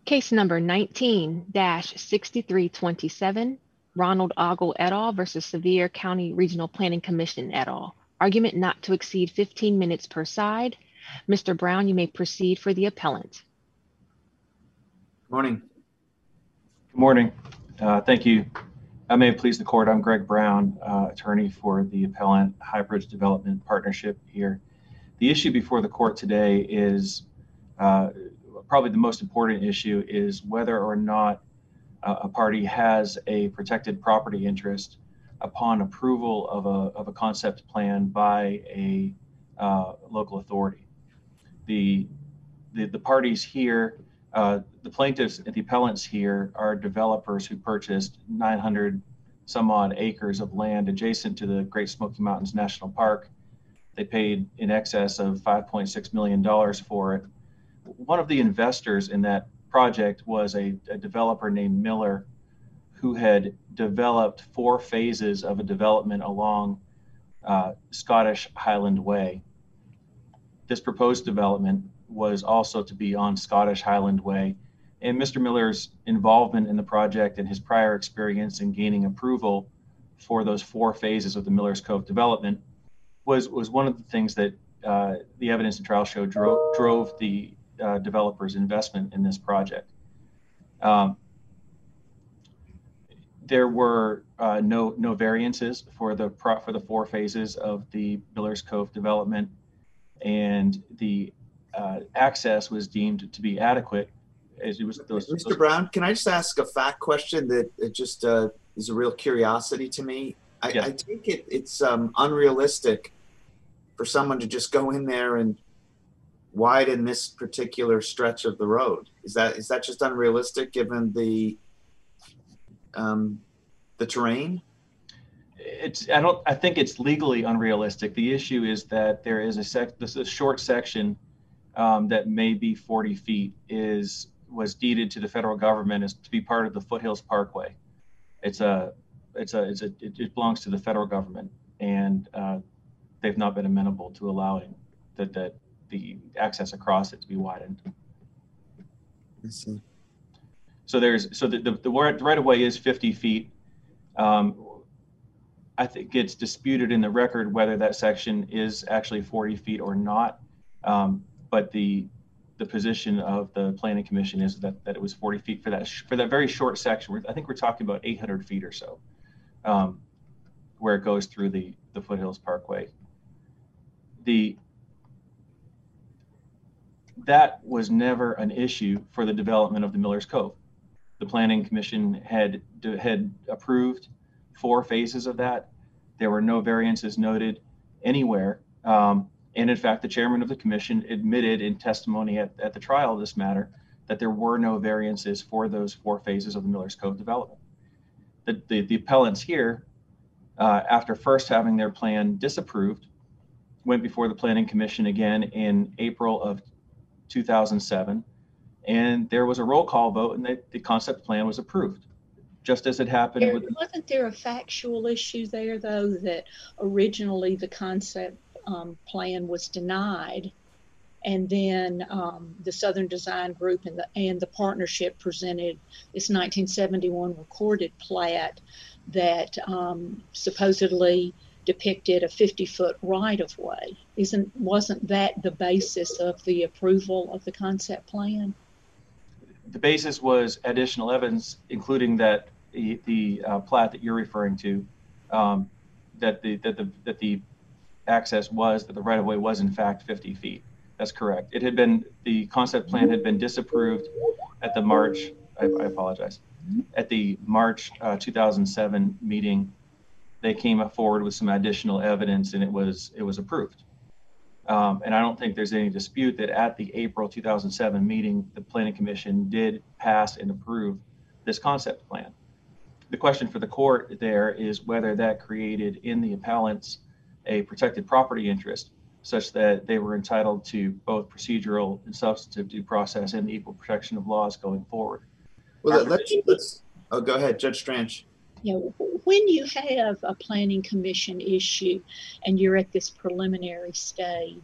Case number 19-6327, Ronald Ogle et al. Versus Sevier County Regional Planning Commission et al. Argument not to exceed 15 minutes per side. Mr. Brown, you may proceed for the appellant. Morning. Good morning. Thank you. I may have pleased the court. I'm Greg Brown, attorney for the appellant Highbridge Development Partnership here. The issue before the court today is probably the most important issue is whether or not a party has a protected property interest upon approval of a concept plan by a local authority. The parties here, the plaintiffs and the appellants here are developers who purchased 900 some odd acres of land adjacent to the Great Smoky Mountains National Park. They paid in excess of $5.6 million for it. One of the investors in that project was a developer named Miller, who had developed 4 phases of a development along Scottish Highland Way. This proposed development was also to be on Scottish Highland Way, and Mr. Miller's involvement in the project and his prior experience in gaining approval for those 4 phases of the Miller's Cove development was one of the things that the evidence and trial show drove the developer's investment in this project. There were no variances for the 4 phases of the Miller's Cove development, and the access was deemed to be adequate. As it was Mr. Brown, can I just ask a fact question that it just is a real curiosity to me? Yes. I take it's unrealistic for someone to just go in there and widen this particular stretch of the road. Is that just unrealistic given the terrain? I think it's legally unrealistic. The issue is that there is a short section that may be 40 feet was deeded to the federal government as to be part of the Foothills Parkway. It belongs to the federal government, and they've not been amenable to allowing that the access across it to be widened. I see. So the right of way is 50 feet. I think it's disputed in the record whether that section is actually 40 feet or not. But the position of the Planning Commission is that it was 40 feet for that very short section. I think we're talking about 800 feet or so, where it goes through the Foothills Parkway. That was never an issue for the development of the Miller's Cove. The Planning Commission had approved 4 phases of that. There were no variances noted anywhere. And in fact, the chairman of the commission admitted in testimony at the trial of this matter that there were no variances for those 4 phases of the Miller's Cove development. The appellants here, after first having their plan disapproved, went before the Planning Commission again in April of 2007, and there was a roll call vote, and the concept plan was approved, just as it happened. Wasn't there a factual issue there, though, that originally the concept plan was denied, and then the Southern Design Group and the partnership presented this 1971 recorded plat that supposedly depicted a 50-foot right-of-way? Wasn't that the basis of the approval of the concept plan? The basis was additional evidence, including that the plat that you're referring to, that the access was, that the right-of-way was in fact 50 feet. That's correct. The concept plan had been disapproved at the March, I apologize, at the March 2007 meeting. They came forward with some additional evidence, and it was approved. And I don't think there's any dispute that at the April 2007 meeting, the Planning Commission did pass and approve this concept plan. The question for the court there is whether that created in the appellants a protected property interest such that they were entitled to both procedural and substantive due process and the equal protection of laws going forward. Well, let's go ahead, Judge Strange. When you have a Planning Commission issue and you're at this preliminary stage,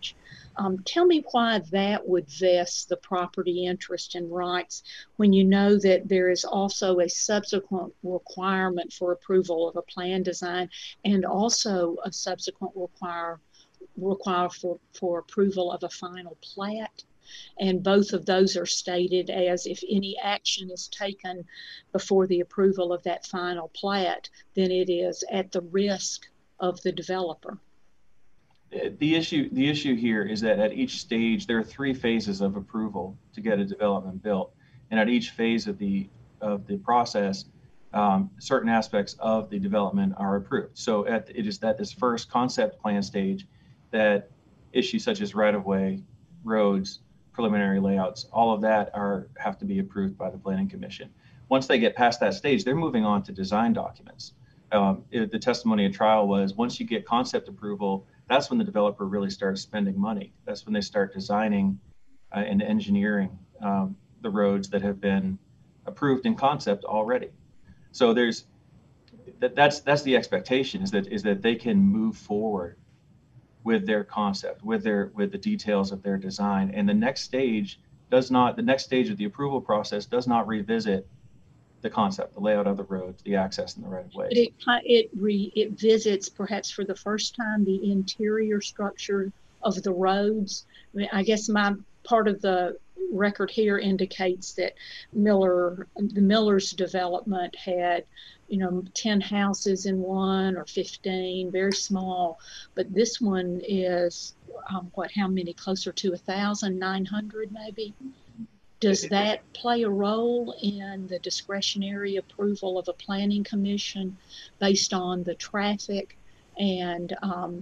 Tell me why that would vest the property interest and rights when you know that there is also a subsequent requirement for approval of a plan design and also a subsequent require for approval of a final plat. And both of those are stated as if any action is taken before the approval of that final plat, then it is at the risk of the developer. The issue here is that at each stage there are 3 phases of approval to get a development built, and at each phase of the process, certain aspects of the development are approved. So it is at this first concept plan stage that issues such as right-of-way, roads, preliminary layouts, all of that have to be approved by the Planning Commission. Once they get past that stage, they're moving on to design documents. The testimony at trial was once you get concept approval, that's when the developer really starts spending money. That's when they start designing and engineering the roads that have been approved in concept already. So that's the expectation is that they can move forward with their concept, with the details of their design. And the next stage of the approval process does not revisit the concept, the layout of the roads, the access and the right of way. But it visits perhaps for the first time the interior structure of the roads. I mean, I guess my part of the record here indicates that the Miller's development had 10 houses in one or 15, very small, but this one is how many, closer to 1,900 maybe? Does that play a role in the discretionary approval of a planning commission based on the traffic and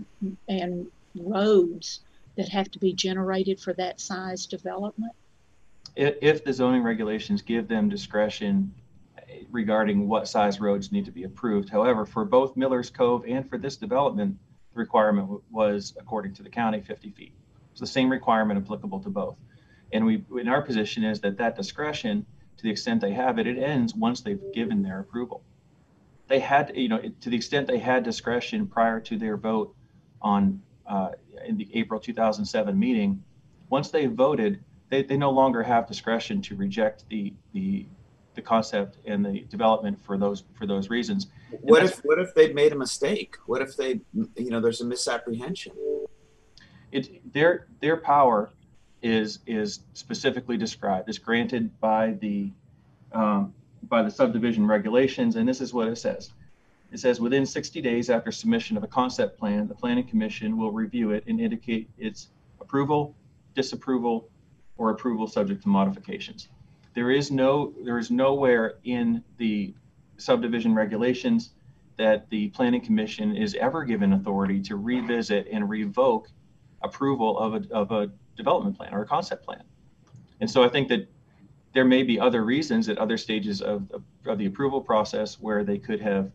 roads that have to be generated for that size development? If the zoning regulations give them discretion regarding what size roads need to be approved. However, for both Miller's Cove and for this development, the requirement was, according to the county, 50 feet. It's the same requirement applicable to both. And in our position is that discretion, to the extent they have it, it ends once they've given their approval. They had, to the extent they had discretion prior to their vote on in the April 2007 meeting, once they voted, they no longer have discretion to reject the concept and the development for those reasons. What if they made a mistake? What if there's a misapprehension? Their power is specifically described. It's granted by the subdivision regulations, and this is what it says. It says within 60 days after submission of a concept plan, the Planning Commission will review it and indicate its approval, disapproval, or approval subject to modifications. There is nowhere in the subdivision regulations that the Planning Commission is ever given authority to revisit and revoke approval of a development plan or a concept plan. And so I think that there may be other reasons at other stages of the approval process where they could have,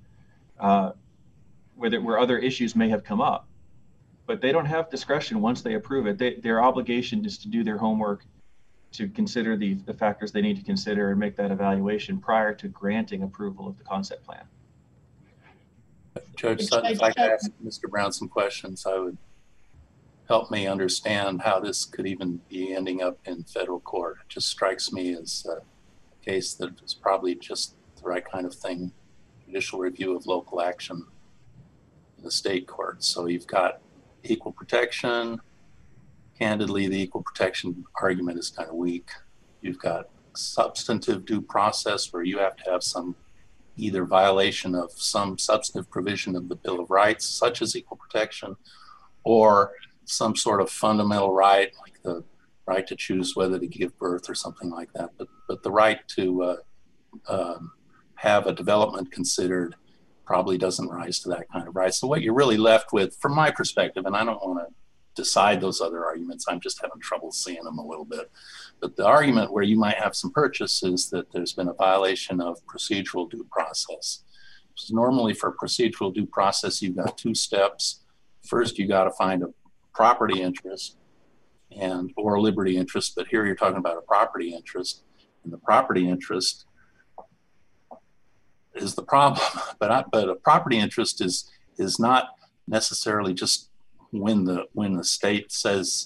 where other issues may have come up, but they don't have discretion once they approve it. Their obligation is to do their homework, to consider the factors they need to consider and make that evaluation prior to granting approval of the concept plan. Judge Sutton, if I could ask Mr. Brown some questions, I would help me understand how this could even be ending up in federal court. It just strikes me as a case that is probably just the right kind of thing, judicial review of local action in the state court. So you've got equal protection. Candidly, the equal protection argument is kind of weak. You've got substantive due process where you have to have some either violation of some substantive provision of the Bill of Rights, such as equal protection, or some sort of fundamental right, like the right to choose whether to give birth or something like that. But the right to have a development considered probably doesn't rise to that kind of right. So what you're really left with, from my perspective, and I don't want to decide those other arguments, I'm just having trouble seeing them a little bit. But the argument where you might have some purchase is that there's been a violation of procedural due process. So normally for procedural due process, you've got 2 steps. First, you got to find a property interest or a liberty interest, but here you're talking about a property interest, and the property interest is the problem. But a property interest is not necessarily just when the state says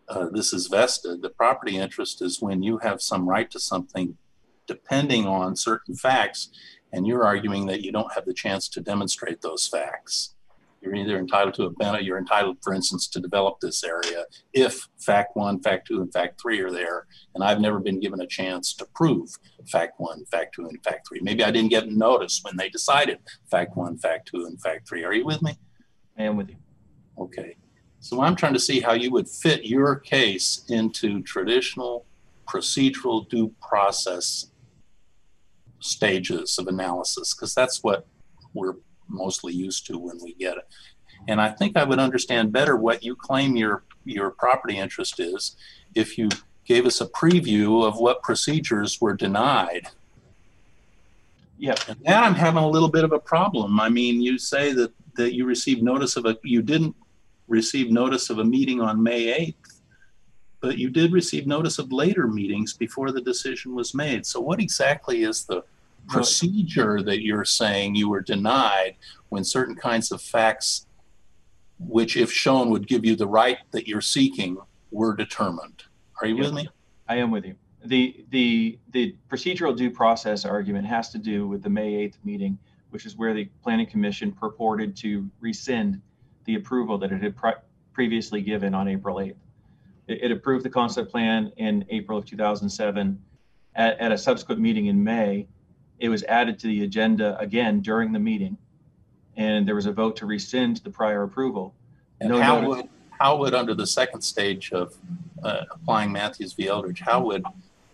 this is vested. The property interest is when you have some right to something depending on certain facts, and you're arguing that you don't have the chance to demonstrate those facts. You're either entitled to a benefit, you're entitled, for instance, to develop this area if fact 1, fact 2, and fact 3 are there, and I've never been given a chance to prove fact 1, fact 2, and fact 3. Maybe I didn't get notice when they decided fact 1, fact 2, and fact 3. Are you with me? I am with you. Okay. So I'm trying to see how you would fit your case into traditional procedural due process stages of analysis, because that's what we're mostly used to when we get it. And I think I would understand better what you claim your property interest is if you gave us a preview of what procedures were denied. Yeah. And now I'm having a little bit of a problem. I mean, you say that you received notice of you didn't receive notice of a meeting on May 8th, but you did receive notice of later meetings before the decision was made. So what exactly is the procedure that you're saying you were denied when certain kinds of facts, which if shown would give you the right that you're seeking, were determined? Are you with me? I am with you. The procedural due process argument has to do with the May 8th meeting, which is where the Planning Commission purported to rescind the approval that it had previously given on April 8th. It approved the concept plan in April of 2007. At a subsequent meeting in May, it was added to the agenda again during the meeting, and there was a vote to rescind the prior approval. And how would under the second stage of applying Matthews v. Eldridge, how would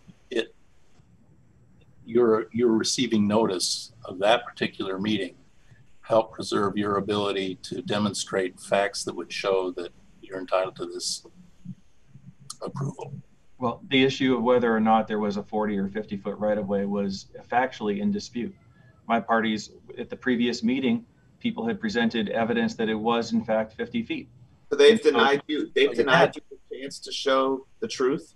you're receiving notice of that particular meeting help preserve your ability to demonstrate facts that would show that you're entitled to this approval? Well, the issue of whether or not there was a 40 or 50 foot right of way was factually in dispute. My parties at the previous meeting, people had presented evidence that it was in fact 50 feet. So they've denied you the chance to show the truth?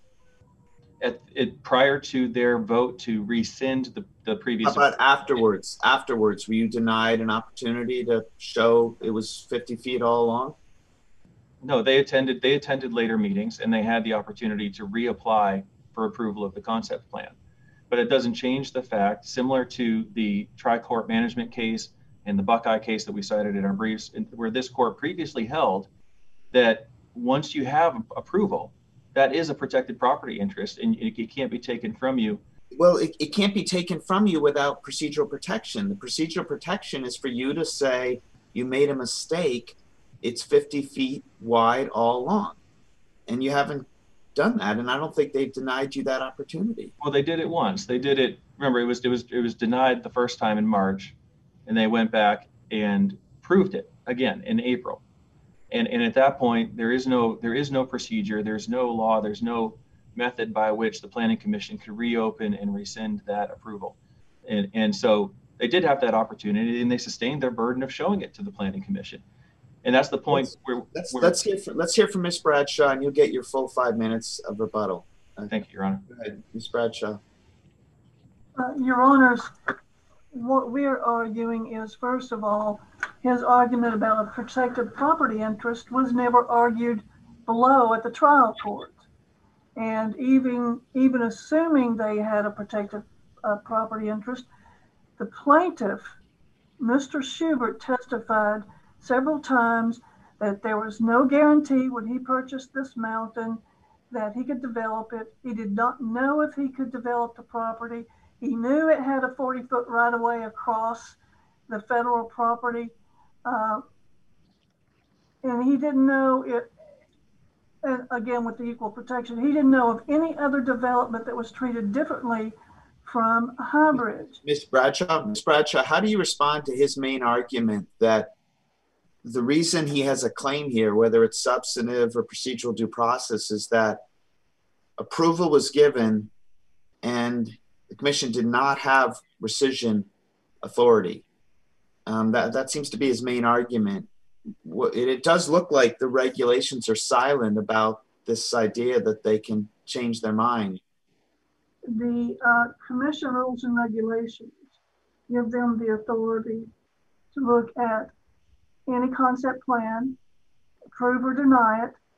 Prior to their vote to rescind the previous. How about afterwards? Afterwards, were you denied an opportunity to show it was 50 feet all along? No, they attended later meetings, and they had the opportunity to reapply for approval of the concept plan. But it doesn't change the fact, similar to the tri-court management case and the Buckeye case that we cited in our briefs, where this court previously held that once you have approval, that is a protected property interest, and it can't be taken from you. Well, it can't be taken from you without procedural protection. The procedural protection is for you to say you made a mistake. It's 50 feet wide all along, and you haven't done that. And I don't think they've denied you that opportunity. Well, they did it once. They did it. Remember, it was denied the first time in March, and they went back and proved it again in April. And at that point, there is no procedure, there's no law, there's no method by which the Planning Commission could reopen and rescind that approval. And so they did have that opportunity, and they sustained their burden of showing it to the Planning Commission. And that's the point let's hear from Ms. Bradshaw, and you'll get your full 5 minutes of rebuttal. Thank you, Your Honor. Go ahead, Ms. Bradshaw. Your Honors, what we're arguing is, first of all, his argument about a protected property interest was never argued below at the trial court. And even assuming they had a protected property interest, the plaintiff, Mr. Schubert, testified several times that there was no guarantee when he purchased this mountain that he could develop it. He did not know if he could develop the property. He knew it had a 40-foot right-of-way across the federal property, and he didn't know it. And again, with the equal protection, he didn't know of any other development that was treated differently from High Bridge. Ms. Bradshaw, how do you respond to his main argument that the reason he has a claim here, whether it's substantive or procedural due process, is that approval was given and the commission did not have rescission authority? That seems to be his main argument. It does look like the regulations are silent about this idea that they can change their mind. The commission rules and regulations give them the authority to look at any concept plan, approve or deny it,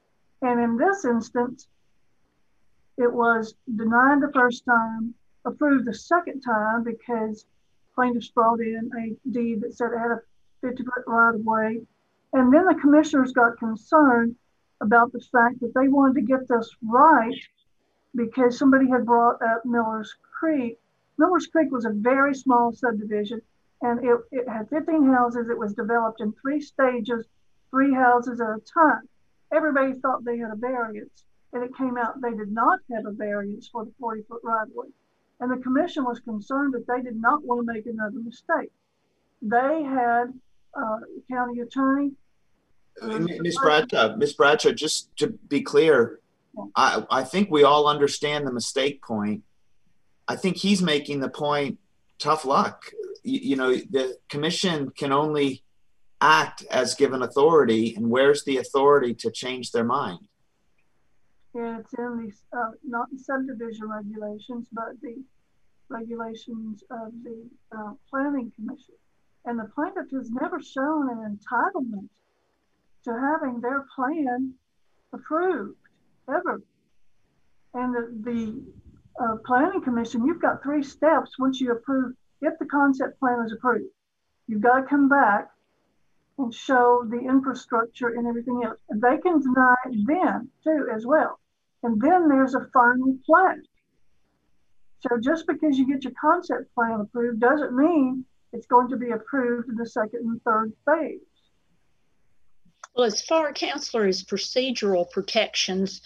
And in this instance, it was denied the first time, approved the second time because plaintiffs brought in a deed that said it had a 50-foot right of way. And then the commissioners got concerned about the fact that they wanted to get this right because somebody had brought up Miller's Creek. Miller's Creek was a very small subdivision, and it had 15 houses. It was developed in 3 stages, 3 houses at a time. Everybody thought they had a variance, and it came out they did not have a variance for the 40-foot right-of-way. And the commission was concerned that they did not want to make another mistake. They had county attorney. Ms. Bradshaw, just to be clear, I think we all understand the mistake point. I think he's making the point, tough luck. You know, the commission can only act as given authority, and where's the authority to change their mind? Yeah, it's in these, not the subdivision regulations, but the regulations of the planning commission. And the plaintiff has never shown an entitlement to having their plan approved, ever. And the planning commission, you've got 3 steps once you approve, if the concept plan is approved. You've got to come back and show the infrastructure and everything else. And they can deny it then too as well. And then there's a final plat. So just because you get your concept plan approved doesn't mean it's going to be approved in the 2nd and 3rd phase. Well, as far, Counselor, as procedural protections,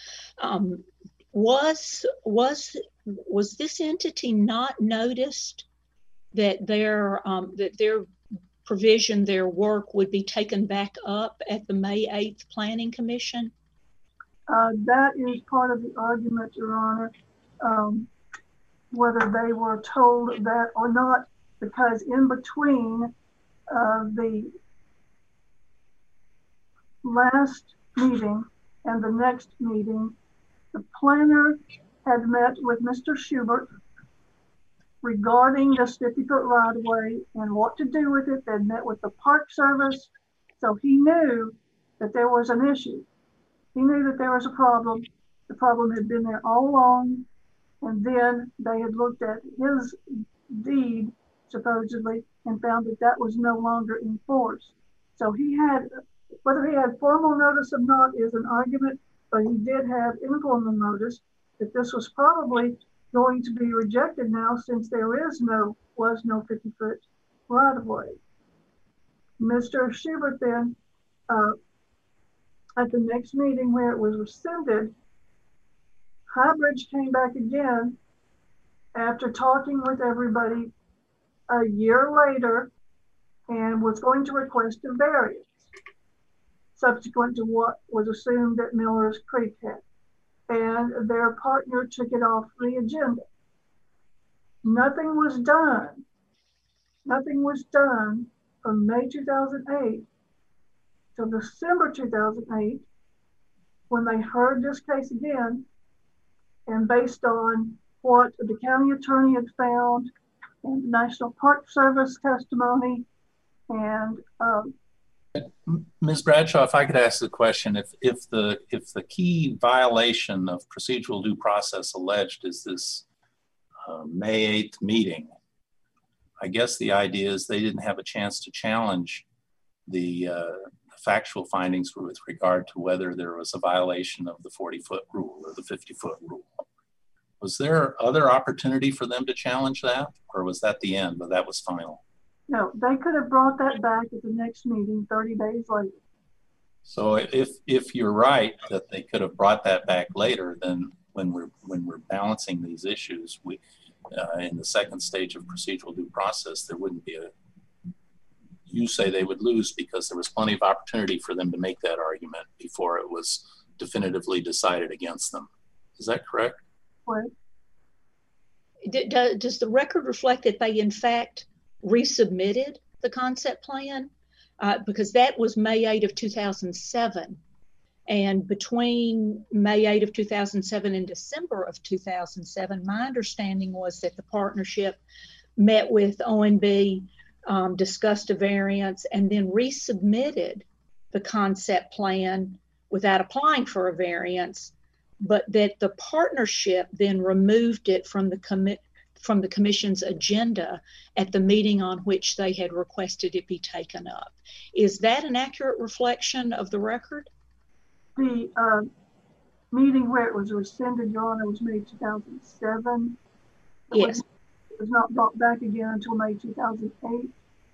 was this entity not noticed that their provision, their work would be taken back up at the May 8th Planning Commission? That is part of the argument, Your Honor, whether they were told that or not, because in between the last meeting and the next meeting, the planner had met with Mr. Schubert regarding this 50-foot right-of-way and what to do with it. They'd met with the Park Service, so he knew that there was an issue. He knew that there was a problem. The problem had been there all along, and then they had looked at his deed, supposedly, and found that that was no longer in force. So he had, whether he had formal notice or not is an argument, but he did have informal notice that this was probably going to be rejected now, since there was no 50-foot right-of-way. Mr. Schubert then, at the next meeting where it was rescinded, Highbridge came back again after talking with everybody a year later and was going to request a variance subsequent to what was assumed that Miller's Creek had. And their partner took it off the agenda. Nothing was done. Nothing was done from May 2008 to December 2008, when they heard this case again, and based on what the county attorney had found and the National Park Service testimony and Ms. Bradshaw, if I could ask the question, if the key violation of procedural due process alleged is this May 8th meeting, I guess the idea is they didn't have a chance to challenge the factual findings with regard to whether there was a violation of the 40-foot rule or the 50-foot rule. Was there other opportunity for them to challenge that, or was that the end, but that was final? No, they could have brought that back at the next meeting 30 days later. So if you're right that they could have brought that back later, then when we're balancing these issues, we in the 2nd stage of procedural due process, there wouldn't be you say they would lose because there was plenty of opportunity for them to make that argument before it was definitively decided against them. Is that correct? What? Does the record reflect that they in fact resubmitted the concept plan? Because that was May 8 of 2007. And between May 8 of 2007 and December of 2007, my understanding was that the partnership met with ONB, discussed a variance, and then resubmitted the concept plan without applying for a variance, but that the partnership then removed it from the commission's agenda at the meeting on which they had requested it be taken up. Is that an accurate reflection of the record? The meeting where it was rescinded, Your Honor, was May 2007. Yes. It was not brought back again until May 2008.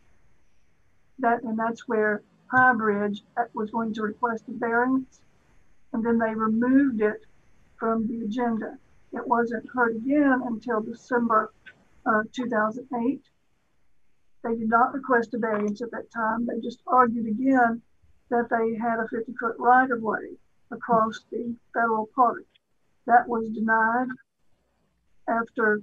That's where Highbridge was going to request a variance, and then they removed it from the agenda. It wasn't heard again until December 2008. They did not request a variance at that time. They just argued again that they had a 50-foot right-of-way across the federal park. That was denied after.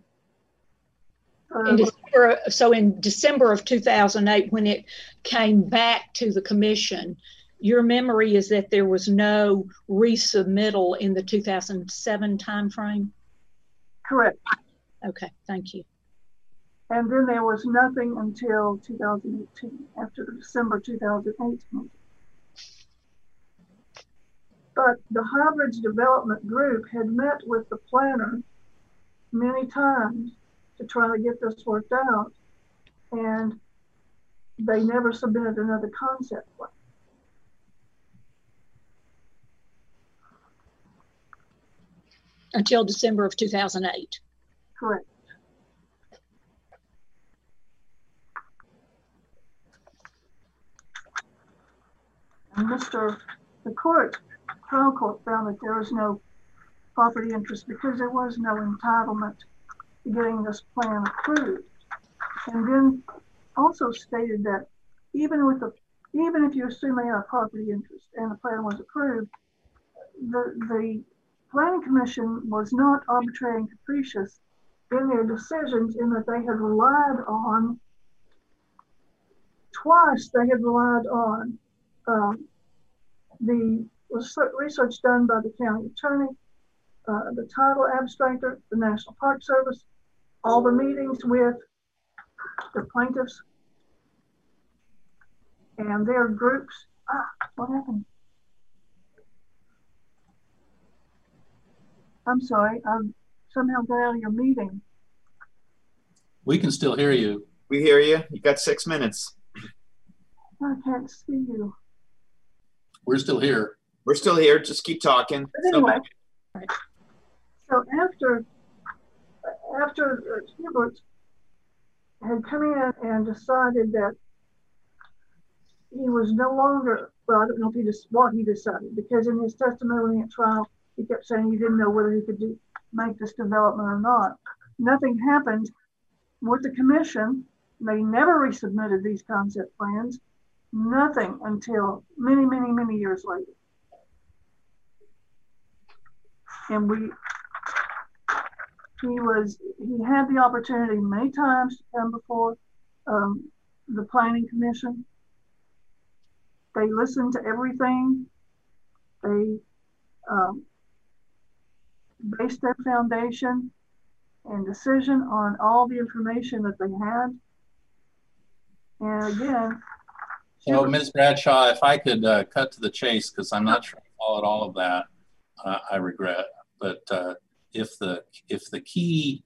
In December of 2008, when it came back to the commission, your memory is that there was no resubmittal in the 2007 timeframe? Correct. Okay, thank you. And then there was nothing until 2018, after the December 2018. But the Highbridge Development Group had met with the planner many times to try to get this worked out, and they never submitted another concept plan. Until December of 2008. Correct. And the trial court found that there was no property interest because there was no entitlement to getting this plan approved. And then also stated that even if you assume they had a property interest and the plan was approved, the Planning Commission was not arbitrary and capricious in their decisions, in that they had relied on the research done by the county attorney, the title abstractor, the National Park Service, all the meetings with the plaintiffs and their groups. What happened? I'm sorry, I somehow got out of your meeting. We can still hear you. We hear you. You got 6 minutes. I can't see you. We're still here. We're still here. Just keep talking. But anyway, so after Hubert had come in and decided that he was no longer, well, I don't know if what he decided, because in his testimony at trial, he kept saying he didn't know whether he could make this development or not. Nothing happened with the commission. They never resubmitted these concept plans. Nothing until many, many, many years later. And he had the opportunity many times to come before the Planning Commission. They listened to everything. They based their foundation and decision on all the information that they had. And again, so Ms. Bradshaw, if I could cut to the chase, because I'm not sure I followed all of that, I regret. But if the key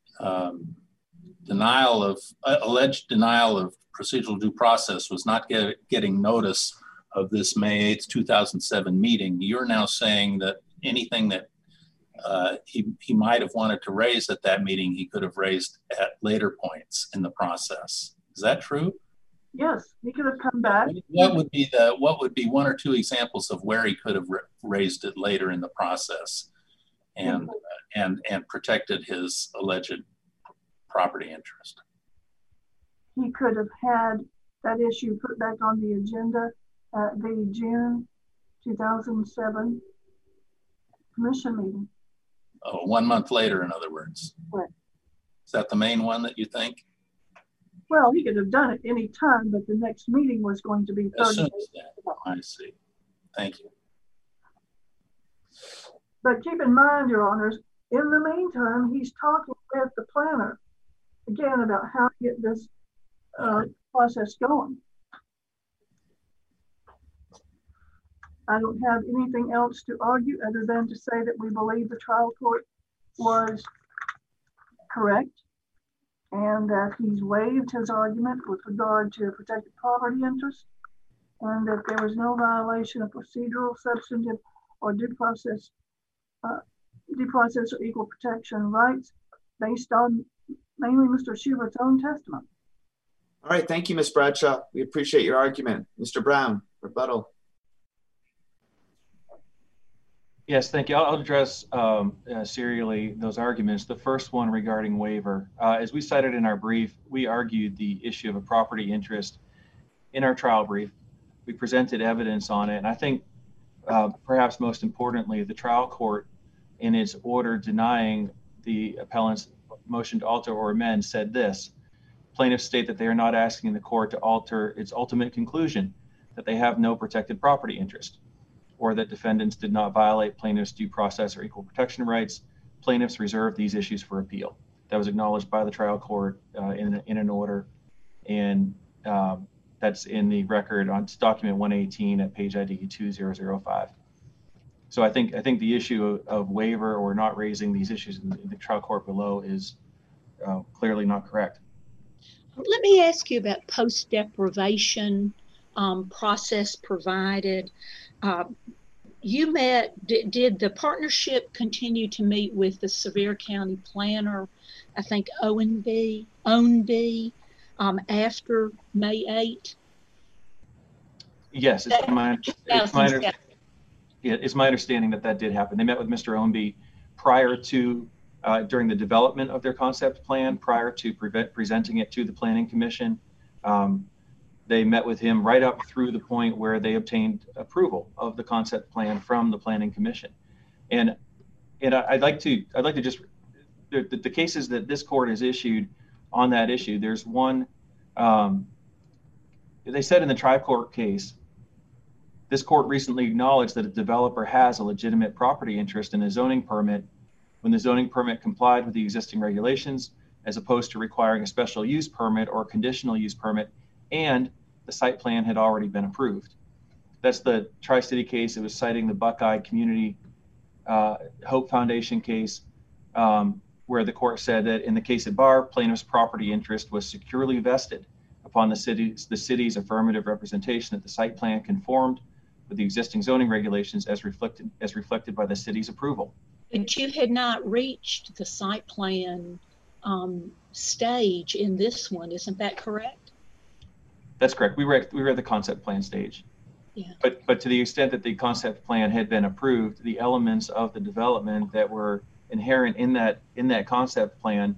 alleged denial of procedural due process was not getting notice of this May 8th, 2007 meeting, you're now saying that anything that he might have wanted to raise at that meeting, he could have raised at later points in the process. Is that true? Yes, he could have come back. What would be one or two examples of where he could have raised it later in the process and protected his alleged property interest? He could have had that issue put back on the agenda at the June 2007 commission meeting. Oh, 1 month later, in other words. Right. Is that the main one that you think? Well, he could have done it any time, but the next meeting was going to be 30 days. I see. Thank you. But keep in mind, Your Honors, in the meantime, he's talking with the planner again about how to get this process going. I don't have anything else to argue other than to say that we believe the trial court was correct and that he's waived his argument with regard to protected property interest, and that there was no violation of procedural, substantive, or due process or equal protection rights based on mainly Mr. Schubert's own testimony. All right, thank you, Ms. Bradshaw. We appreciate your argument. Mr. Brown, rebuttal. Yes, thank you. I'll address serially those arguments. The first one regarding waiver. As we cited in our brief, we argued the issue of a property interest in our trial brief. We presented evidence on it, and I think perhaps most importantly, the trial court, in its order denying the appellant's motion to alter or amend, said this: plaintiffs state that they are not asking the court to alter its ultimate conclusion that they have no protected property interest, or that defendants did not violate plaintiffs' due process or equal protection rights. Plaintiffs reserve these issues for appeal. That was acknowledged by the trial court in an order, and that's in the record on document 118 at page ID 2005. So I think the issue of waiver or not raising these issues in the trial court below is clearly not correct. Let me ask you about post-deprivation process provided. Did the partnership continue to meet with the Sevier County planner, I think Ownby, after May 8? Yes, it's my understanding that did happen. They met with Mr. Ownby prior to, during the development of their concept plan, prior to presenting it to the Planning Commission. They met with him right up through the point where they obtained approval of the concept plan from the Planning Commission. And I'd like to just, the cases that this court has issued on that issue, there's one, they said in the tri-court case, this court recently acknowledged that a developer has a legitimate property interest in a zoning permit when the zoning permit complied with the existing regulations, as opposed to requiring a special use permit or conditional use permit, and the site plan had already been approved. That's the Tri-City case. It was citing the Buckeye Community Hope Foundation case, where the court said that in the case at bar, plaintiff's property interest was securely vested upon the city's affirmative representation that the site plan conformed with the existing zoning regulations as reflected by the city's approval. But you had not reached the site plan stage in this one, isn't that correct? That's correct. We were at the concept plan stage. Yeah. But to the extent that the concept plan had been approved, the elements of the development that were inherent in that concept plan,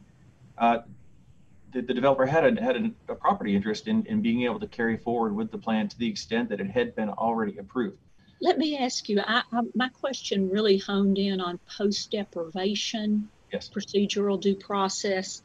the developer had a property interest in being able to carry forward with the plan to the extent that it had been already approved. Let me ask you, my question really honed in on post-deprivation, yes, procedural due process.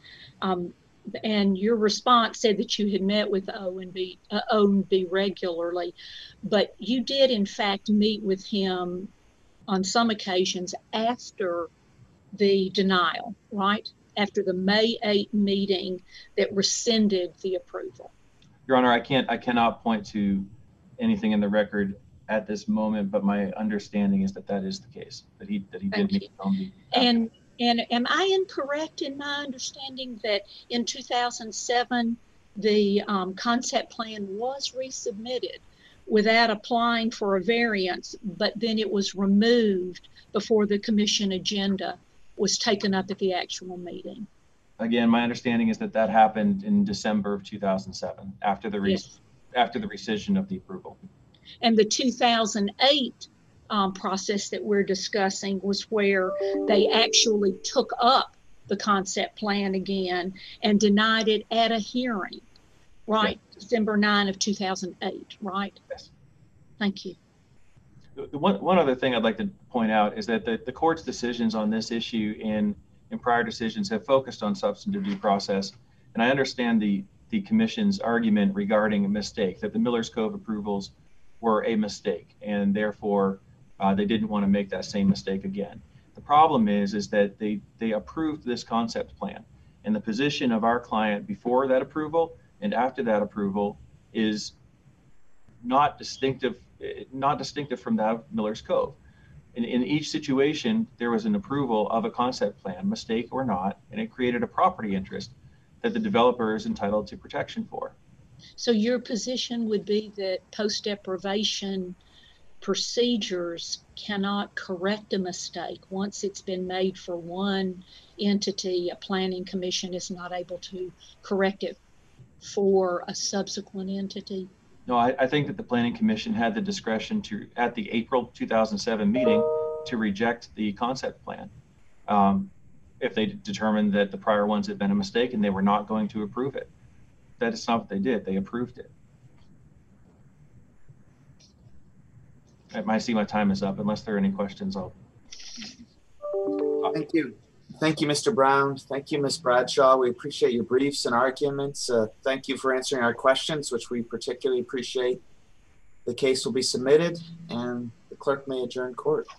And your response said that you had met with Ownby regularly, but you did in fact meet with him on some occasions after the denial, right? After the May 8 meeting that rescinded the approval. Your Honor, I cannot point to anything in the record at this moment, but my understanding is that is the case, that he did meet with Ownby. And am I incorrect in my understanding that in 2007, the concept plan was resubmitted without applying for a variance, but then it was removed before the commission agenda was taken up at the actual meeting? Again, my understanding is that happened in December of 2007, after the rescission of the approval. And the 2008 process that we're discussing was where they actually took up the concept plan again and denied it at a hearing, right? Yes. December 9 of 2008, right? Yes. Thank you. One other thing I'd like to point out is that the court's decisions on this issue in prior decisions have focused on substantive due process. And I understand the commission's argument regarding a mistake, that the Miller's Cove approvals were a mistake, and therefore they didn't want to make that same mistake again. The problem is that they approved this concept plan, and the position of our client before that approval and after that approval is not distinctive not distinctive from that of Miller's Cove. In each situation, there was an approval of a concept plan, mistake or not, and it created a property interest that the developer is entitled to protection for. So your position would be that post-deprivation procedures cannot correct a mistake. Once it's been made for one entity, a planning commission is not able to correct it for a subsequent entity? No, I think that the Planning Commission had the discretion to, at the April 2007 meeting, to reject the concept plan if they determined that the prior ones had been a mistake and they were not going to approve it. That is not what they did. They approved it. I see my time is up. Unless there are any questions, I'll. Thank you. Thank you, Mr. Brown. Thank you, Ms. Bradshaw. We appreciate your briefs and arguments. Thank you for answering our questions, which we particularly appreciate. The case will be submitted and the clerk may adjourn court.